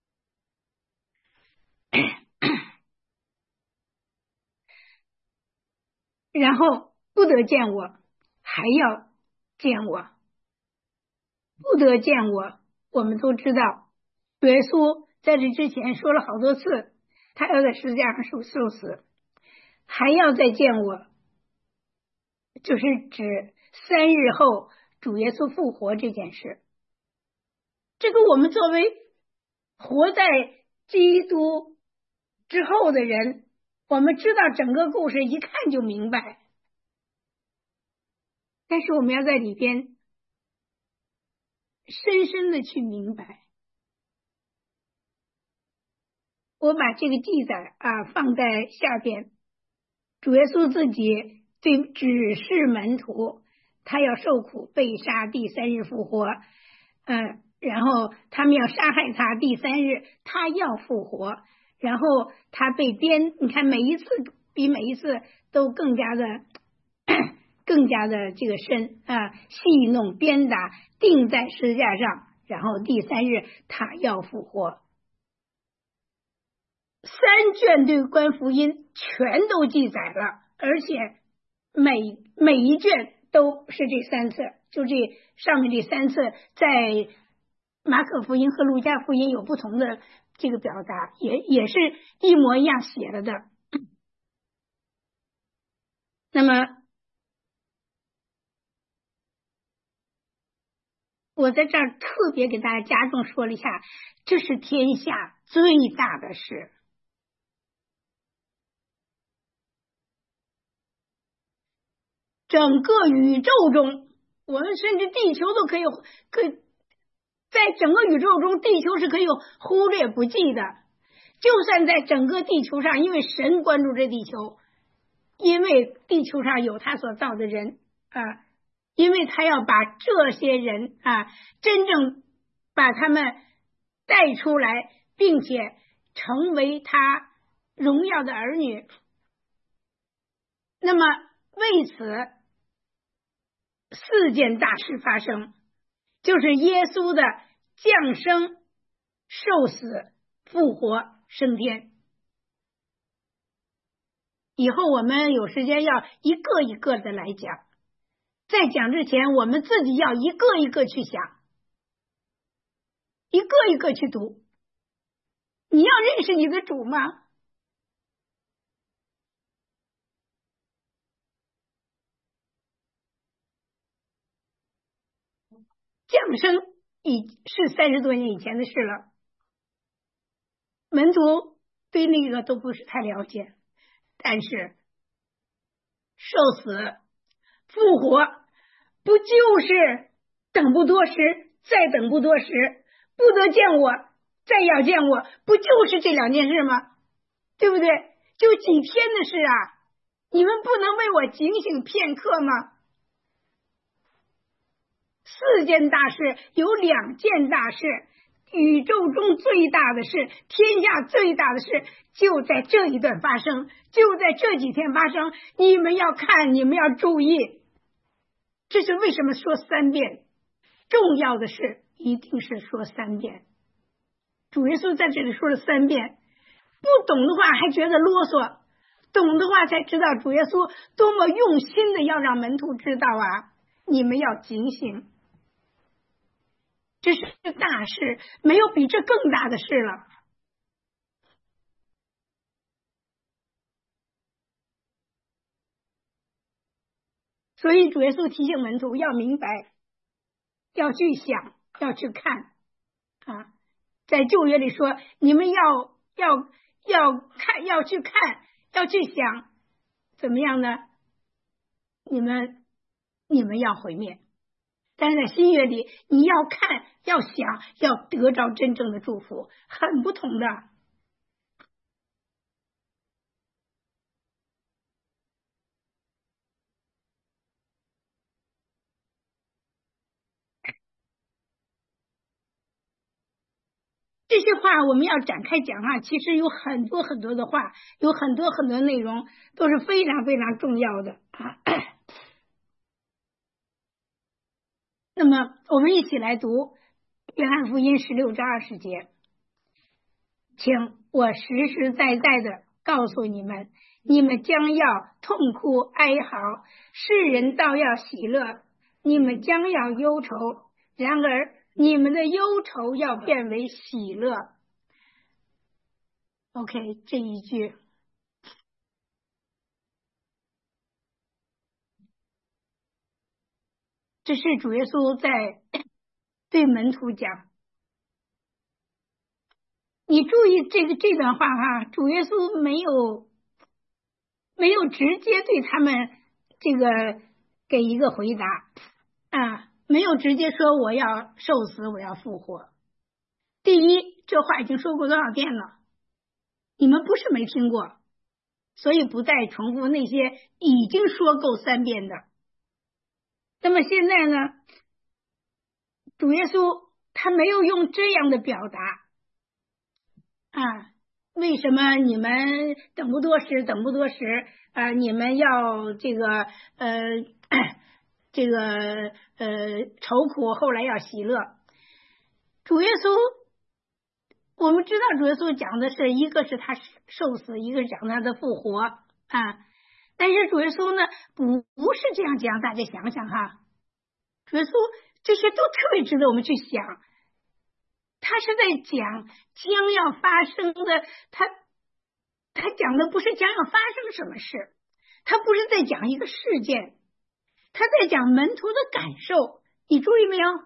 然后不得见我，还要见我，不得见我。我们都知道，主耶稣在这之前说了好多次，他要在十字架上受受死，还要再见我，就是指三日后主耶稣复活这件事。这个我们作为活在基督之后的人，我们知道整个故事一看就明白，但是我们要在里边深深的去明白。我把这个记载啊放在下边，主耶稣自己对指示门徒，他要受苦被杀，第三日复活，嗯、呃，然后他们要杀害他，第三日他要复活。 然后他被鞭，你看每一次比每一次都更加的更加的这个深啊，戏弄鞭打，钉在十字架上，然后第三日他要复活。三卷对关福音全都记载了，而且每每一卷都是这三次，就这上面这三次在马可福音和路加福音有不同的这个表达，也也是一模一样写了的。那么我在这儿特别给大家加重说了一下，这是天下最大的事。整个宇宙中，我们甚至地球都可以可以在整个宇宙中，地球是可以忽略不计的。就算在整个地球上，因为神关注这地球，因为地球上有他所造的人啊，因为他要把这些人啊真正把他们带出来，并且成为他荣耀的儿女。那么为此四件大事发生，就是耶稣的降生、受死、复活、升天。以后我们有时间要一个一个的来讲，在讲之前我们自己要一个一个去想，一个一个去读。你要认识你的主吗？降生已是三十多年以前的事了，门徒对那个都不是太了解，但是受死复活不就是等不多时，再等不多时，不得见我，再要见我，不就是这两件事吗？对不对？就几天的事啊，你们不能为我警醒片刻吗？四件大事有两件大事，宇宙中最大的事，天下最大的事就在这一段发生，就在这几天发生。你们要看，你们要注意，这是为什么说三遍，重要的事一定是说三遍。主耶稣在这里说了三遍，不懂的话还觉得啰嗦，懂的话才知道主耶稣多么用心的要让门徒知道啊，你们要警醒，这是大事，没有比这更大的事了。所以主耶稣提醒门徒要明白，要去想，要去看啊。在旧约里说，你们要要要看，要去看，要去想，怎么样呢？你们你们要毁灭。但是在新约里，你要看，要想，要得着真正的祝福，很不同的。这些话我们要展开讲啊，其实有很多很多的话，有很多很多内容都是非常非常重要的啊。那么我们一起来读约翰福音十六章二十节，请我实实在在的告诉你们，你们将要痛哭哀嚎，世人倒要喜乐，你们将要忧愁，然而你们的忧愁要变为喜乐。 OK， 这一句这是主耶稣在对门徒讲。你注意这个这段话哈，主耶稣没有没有直接对他们这个给一个回答啊，没有直接说我要受死，我要复活。第一，这话已经说过多少遍了，你们不是没听过，所以不再重复那些已经说够三遍的。那么现在呢，主耶稣他没有用这样的表达啊， 为什么你们等不多时，等不多时啊、呃？你们要这个呃这个呃愁苦，后来要喜乐。主耶稣，我们知道主耶稣讲的是一个是他受死，一个是讲他的复活啊。但是主耶稣呢，不不是这样讲，大家想想哈，主耶稣这些都特别值得我们去想。他是在讲将要发生的，他他讲的不是将要发生什么事，他不是在讲一个事件，他在讲门徒的感受。你注意没有？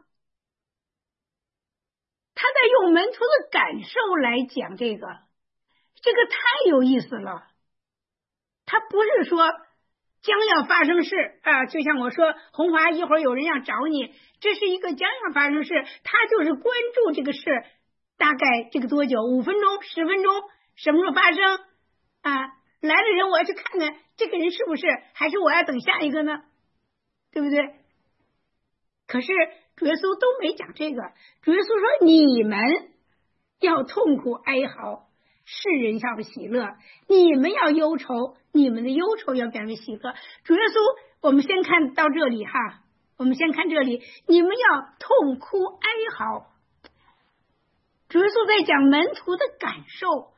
他在用门徒的感受来讲这个，这个太有意思了。他不是说将要发生事啊，就像我说红华一会儿有人要找你，这是一个将要发生事，他就是关注这个事大概这个多久，五分钟十分钟，什么时候发生啊？来的人我要去看看这个人是不是，还是我要等下一个呢？对不对？可是主耶稣都没讲这个，主耶稣说你们要痛苦哀嚎，世人要喜乐，你们要忧愁，你们的忧愁要变为喜乐。主耶稣，我们先看到这里哈，我们先看这里，你们要痛哭哀嚎。主耶稣在讲门徒的感受，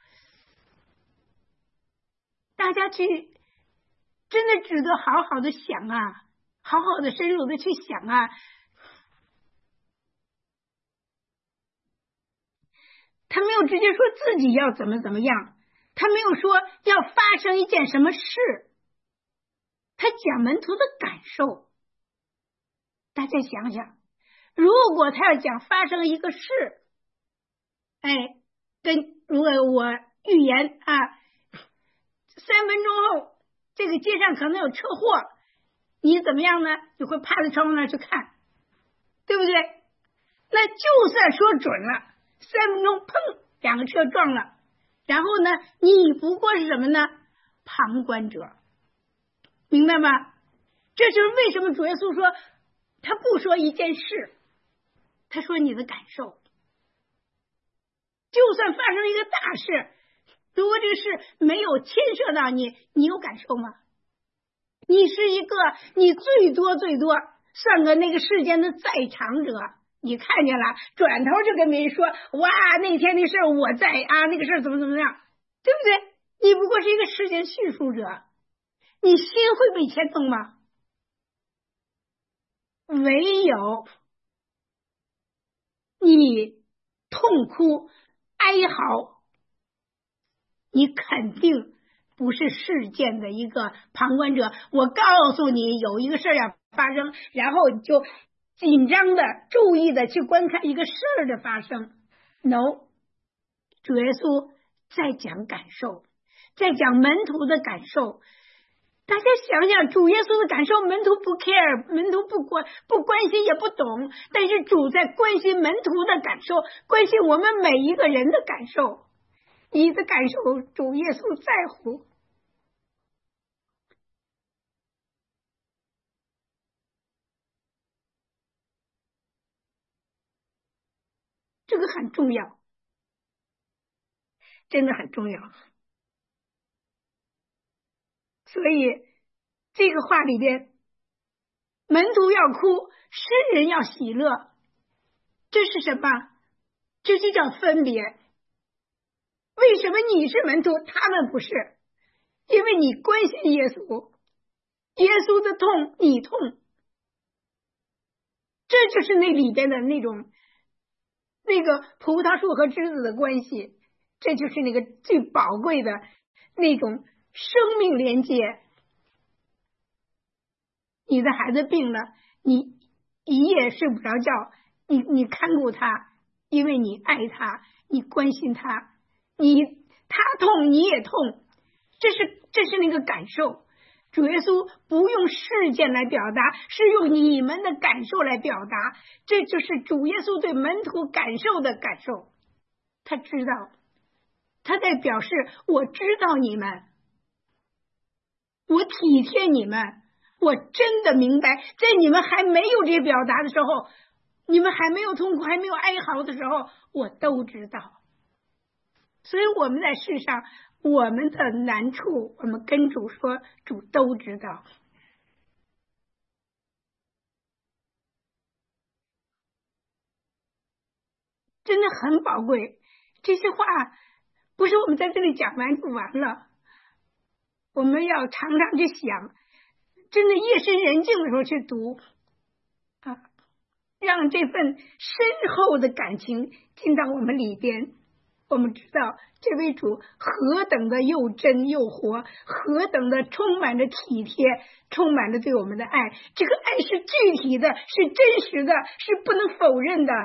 大家去真的值得好好的想啊，好好的深入的去想啊。他没有直接说自己要怎么怎么样，他没有说要发生一件什么事，他讲门徒的感受。大家想想，如果他要讲发生一个事，哎，跟如果我预言啊，三分钟后这个街上可能有车祸，你怎么样呢？你会趴在窗户那儿去看，对不对？那就算说准了，三分钟砰，两个车撞了，然后呢，你不过是什么呢？旁观者，明白吗？这就是为什么主耶稣说他不说一件事，他说你的感受。就算发生一个大事，如果这个事没有牵涉到你，你有感受吗？你是一个，你最多最多算个那个事件的在场者，你看见了，转头就跟别人说，哇，那天那事我在啊，那个事怎么怎么样，对不对？你不过是一个事件叙述者，你心会被牵动吗？唯有你痛哭哀嚎，你肯定不是事件的一个旁观者。我告诉你有一个事要发生，然后你就紧张的注意的去观看一个事的发生。 No， 主耶稣在讲感受，在讲门徒的感受。大家想想，主耶稣的感受，门徒不 care， 门徒不关不关心也不懂，但是主在关心门徒的感受，关心我们每一个人的感受。你的感受，主耶稣在乎。这个很重要，真的很重要。所以这个话里边，门徒要哭，世人要喜乐，这是什么？这就叫分别。为什么你是门徒，他们不是？因为你关心耶稣，耶稣的痛你痛，这就是那里边的那种那个葡萄树和枝子的关系，这就是那个最宝贵的那种生命连接。你的孩子病了，你一夜睡不着觉，你你看顾他，因为你爱他，你关心他，你他痛你也痛，这是这是那个感受。主耶稣不用事件来表达，是用你们的感受来表达，这就是主耶稣对门徒感受的感受。他知道，他在表示我知道你们，我体贴你们，我真的明白，在你们还没有这些表达的时候，你们还没有痛苦还没有哀嚎的时候，我都知道。 所以我们在世上，我们的难处，我们跟主说，主都知道。真的很宝贵，这些话不是我们在这里讲完就完了，我们要常常去想，真的夜深人静的时候去读啊，让这份深厚的感情进到我们里边。我们知道这位主何等的又真又活，何等的充满着体贴，充满着对我们的爱，这个爱是具体的，是真实的，是不能否认的。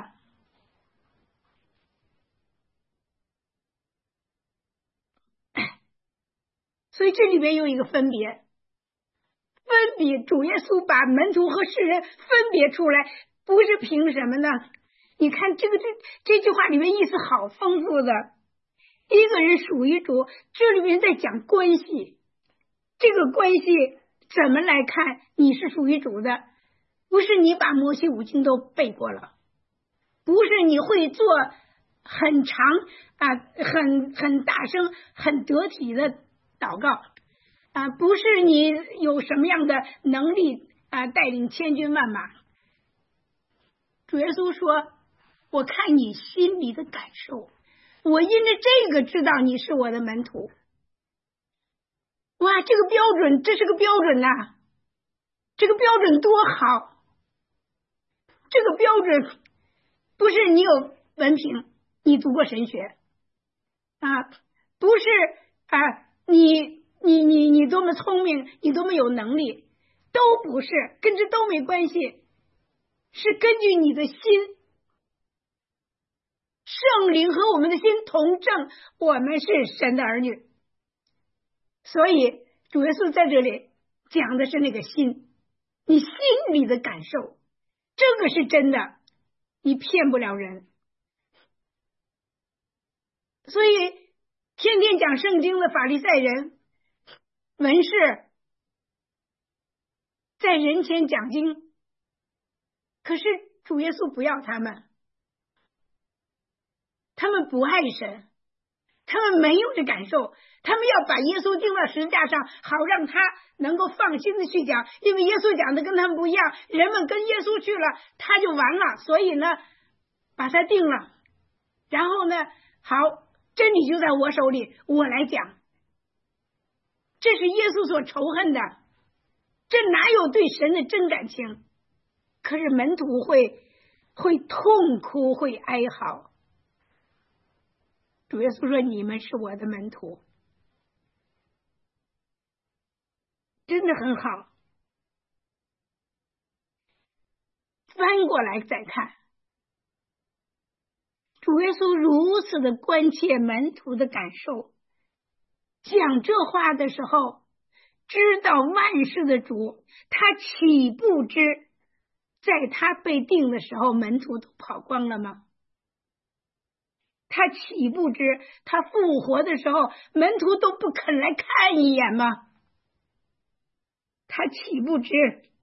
所以这里面有一个分别，分别主耶稣把门徒和世人分别出来，不是凭什么呢？你看这个这这句话里面意思好丰富的，一个人属于主，这里面在讲关系，这个关系怎么来看你是属于主的？不是你把摩西五经都背过了，不是你会做很长啊很很大声很得体的祷告啊，不是你有什么样的能力啊带领千军万马。主耶稣说，我看你心里的感受，我因着这个知道你是我的门徒。哇，这个标准，这是个标准呐、啊！这个标准多好！这个标准不是你有文凭，你读过神学啊，不是啊，你你你你多么聪明，你多么有能力，都不是，跟这都没关系，是根据你的心。圣灵和我们的心同证，我们是神的儿女。所以主耶稣在这里讲的是那个心，你心里的感受，这个是真的，你骗不了人。所以天天讲圣经的法利赛人、文士，在人前讲经，可是主耶稣不要他们，他们不爱神，他们没有这感受，他们要把耶稣钉到十字架上，好让他能够放心的去讲，因为耶稣讲的跟他们不一样，人们跟耶稣去了，他就完了，所以呢，把他定了，然后呢，好，真理就在我手里，我来讲，这是耶稣所仇恨的，这哪有对神的真感情？可是门徒会会痛哭，会哀嚎。主耶稣说，你们是我的门徒，真的很好。翻过来再看，主耶稣如此的关切门徒的感受，讲这话的时候，知道万事的主，他岂不知在他被定的时候门徒都跑光了吗？他岂不知他复活的时候门徒都不肯来看一眼吗？他岂不知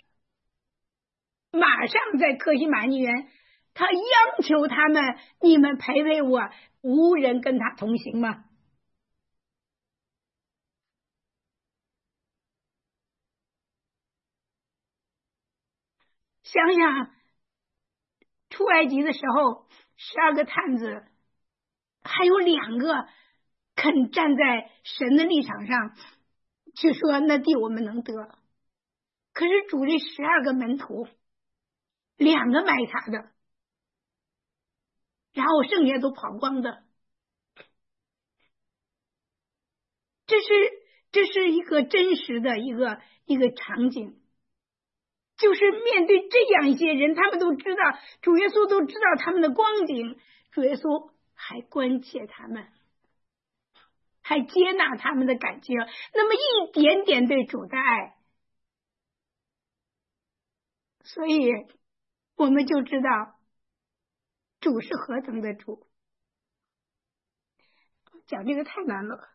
马上在客西马尼园他央求他们，你们陪陪我，无人跟他同行吗？想想出埃及的时候，十二个探子还有两个肯站在神的立场上去说那地我们能得，可是主这十二个门徒两个卖他的，然后剩下都跑光的，这是这是一个真实的一个一个场景，就是面对这样一些人，他们都知道，主耶稣都知道他们的光景，主耶稣还关切他们，还接纳他们的感情，那么一点点对主的爱，所以我们就知道主是何等的主。讲这个太难了。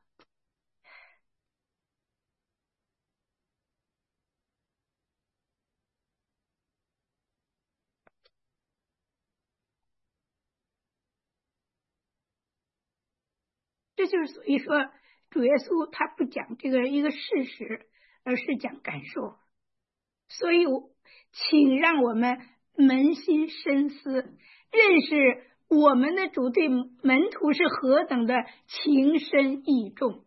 这就是所以说主耶稣他不讲这个一个事实，而是讲感受。所以请让我们扪心深思，认识我们的主对门徒是何等的情深意重。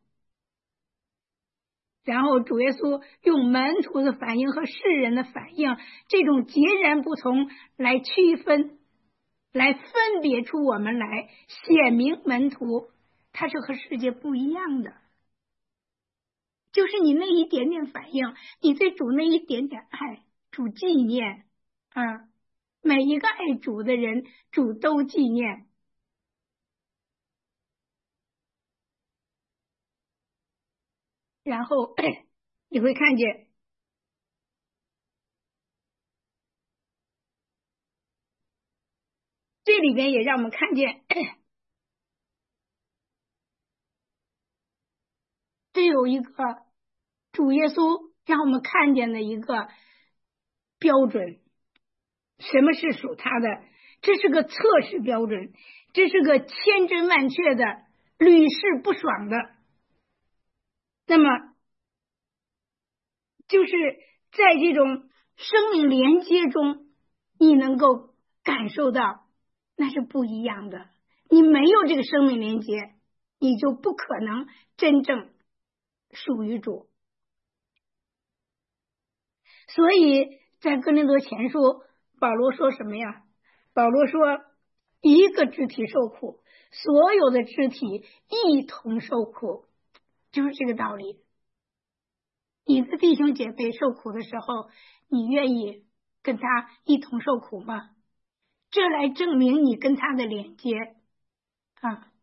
然后主耶稣用门徒的反应和世人的反应这种截然不同来区分，来分别出我们来，显明门徒他是和世界不一样的。就是你那一点点反应，你对主那一点点爱，主纪念啊，每一个爱主的人主都纪念。然后你会看见这里边也让我们看见这有一个主耶稣让我们看见的一个标准，什么是属他的，这是个测试标准，这是个千真万确的屡试不爽的。那么就是在这种生命连接中，你能够感受到那是不一样的。你没有这个生命连接，你就不可能真正属于主。所以在哥林多前书，保罗说什么呀？保罗说一个肢体受苦，所有的肢体一同受苦，就是这个道理。你的弟兄姐妹受苦的时候，你愿意跟他一同受苦吗？这来证明你跟他的连接啊。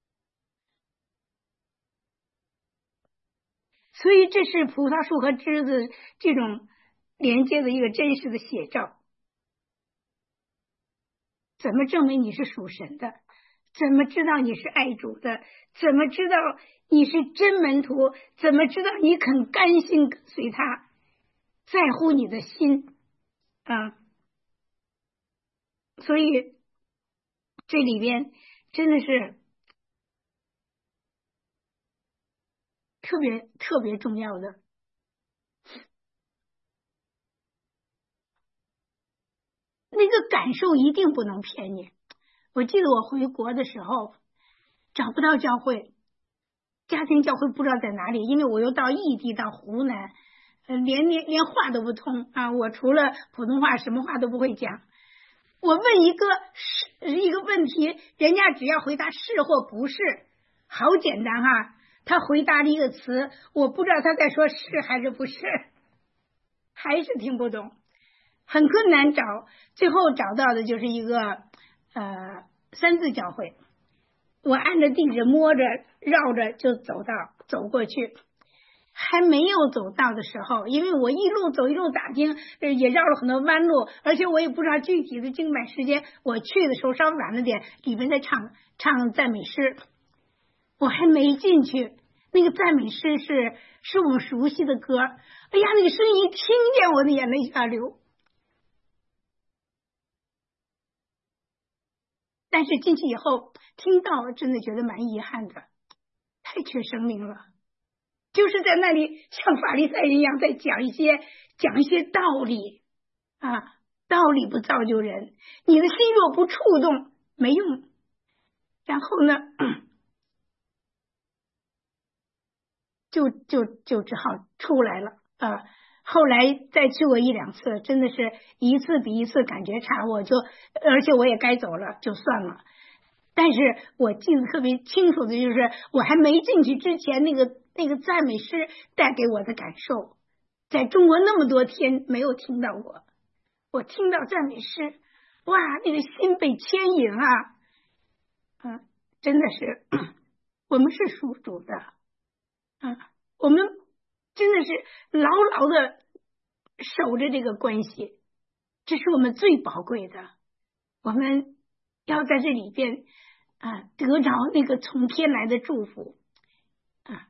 所以这是葡萄树和枝子这种连接的一个真实的写照。怎么证明你是属神的？怎么知道你是爱主的？怎么知道你是真门徒？怎么知道你肯甘心跟随他，在乎你的心啊？所以这里边真的是特别特别重要的。那个感受一定不能骗你。我记得我回国的时候找不到教会，家庭教会不知道在哪里，因为我又到异地，到湖南，呃、连连连话都不通啊！我除了普通话什么话都不会讲。我问一个一个问题，人家只要回答是或不是，好简单哈。他回答了一个词，我不知道他在说是还是不是，还是听不懂，很困难找。最后找到的就是一个呃三字教会，我按着地址摸着绕着就走到走过去。还没有走到的时候，因为我一路走一路打经，也绕了很多弯路，而且我也不知道具体的经版时间，我去的时候稍微晚了点，里面在唱唱赞美诗，我还没进去，那个赞美诗是是我们熟悉的歌，哎呀，那个声音听见我的眼泪下流。但是进去以后听到，真的觉得蛮遗憾的，太缺生命了。就是在那里像法利赛人一样在讲一些讲一些道理啊，道理不造就人，你的心若不触动没用。然后呢就就就只好出来了啊。后来再去过一两次，真的是一次比一次感觉差，我就而且我也该走了，就算了。但是我记得特别清楚的就是我还没进去之前，那个那个赞美诗带给我的感受，在中国那么多天没有听到过，我听到赞美诗，哇，那个心被牵引啊，嗯，真的是我们是属主的，嗯，我们真的是牢牢的守着这个关系，这是我们最宝贵的，我们要在这里边啊得着那个从天来的祝福啊。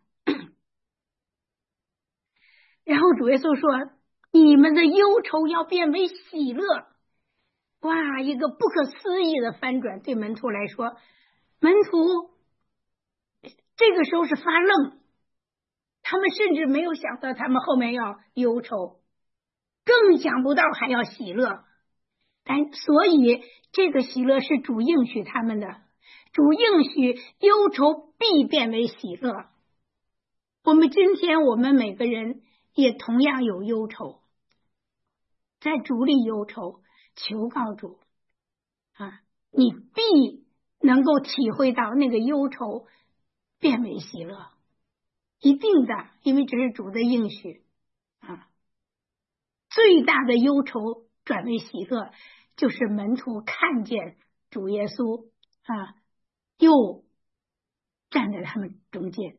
然后主耶稣说，你们的忧愁要变为喜乐。哇，一个不可思议的翻转，对门徒来说，门徒这个时候是发愣，他们甚至没有想到他们后面要忧愁，更想不到还要喜乐。但所以这个喜乐是主应许他们的，主应许忧愁必变为喜乐。我们今天我们每个人也同样有忧愁，在主里忧愁，求告主啊，你必能够体会到那个忧愁变为喜乐，一定的，因为这是主的应许啊。最大的忧愁转为喜乐，就是门徒看见主耶稣啊，又站在他们中间。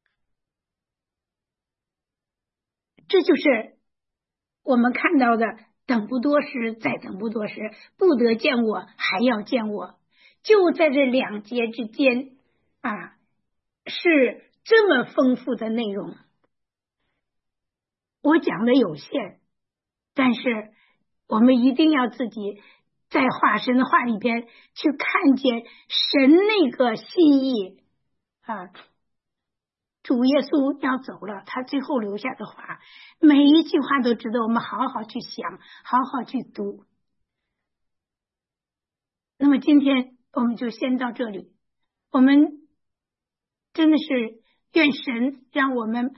这就是我们看到的，等不多时，再等不多时，不得见我，还要见我。就在这两节之间啊，是这么丰富的内容。我讲的有限，但是我们一定要自己在话神的话里边去看见神那个心意啊。主耶稣要走了，他最后留下的话，每一句话都值得我们好好去想，好好去读。那么今天我们就先到这里，我们真的是愿神让我们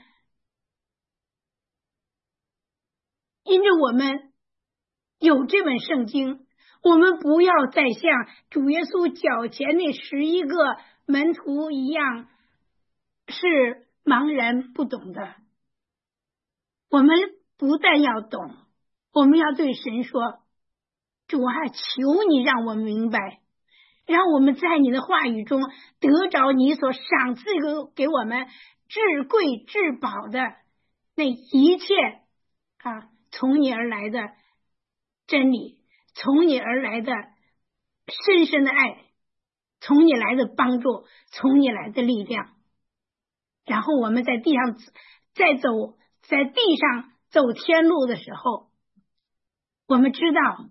因着我们有这本圣经，我们不要再像主耶稣脚前那十一个门徒一样是茫然不懂的。我们不但要懂，我们要对神说，主啊，求你让我们明白，让我们在你的话语中得着你所赏赐给我们至贵至宝的那一切啊，从你而来的真理，从你而来的深深的爱，从你来的帮助，从你来的力量。然后我们在地上在走在地上走天路的时候，我们知道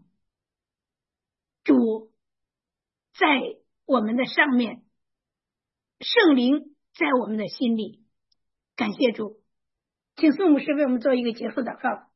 主在我们的上面，圣灵在我们的心里。感谢主，请宋牧师为我们做一个结束祷告。